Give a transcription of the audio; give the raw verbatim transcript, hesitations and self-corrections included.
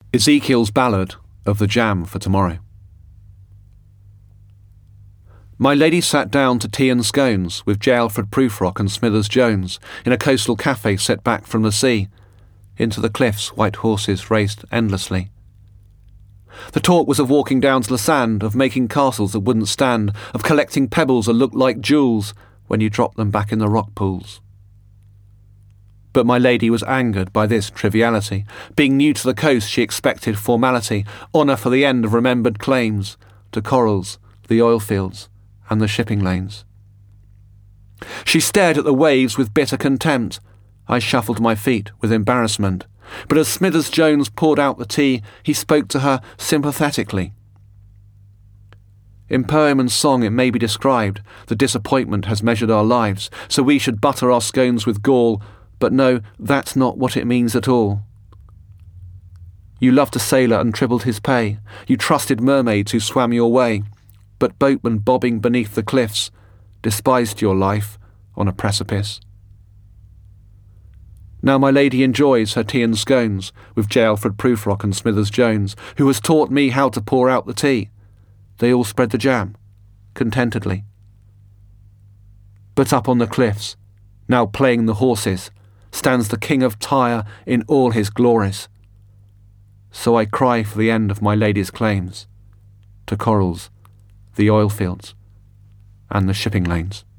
Ezekiel's Ballad of the Jam for Tomorrow. My lady sat down to tea and scones with J. Alfred Prufrock and Smithers Jones in a coastal cafe set back from the sea. Into the cliffs white horses raced endlessly. The talk was of walking down to the sand, of making castles that wouldn't stand, of collecting pebbles that looked like jewels when you dropped them back in the rock pools. But my lady was angered by this triviality. Being new to the coast, she expected formality, honour for the end of remembered claims, to corals, the oil fields, and the shipping lanes. She stared at the waves with bitter contempt. I shuffled my feet with embarrassment. But as Smithers Jones poured out the tea, he spoke to her sympathetically. In poem and song it may be described, the disappointment has measured our lives, so we should butter our scones with gall. But no, that's not what it means at all. You loved a sailor and trippled his pay. You trusted mermaids who swam your way. But boatmen bobbing beneath the cliffs despised your life on a precipice. Now my lady enjoys her tea and scones with J. Alfred Prufrock and Smithers Jones, who has taught me how to pour out the tea. They all spread the jam, contentedly. But up on the cliffs, now playing the horses, stands the King of Tyre in all his glories. So I cry for the end of my lady's claims, to corals, the oil fields, and the shipping lanes.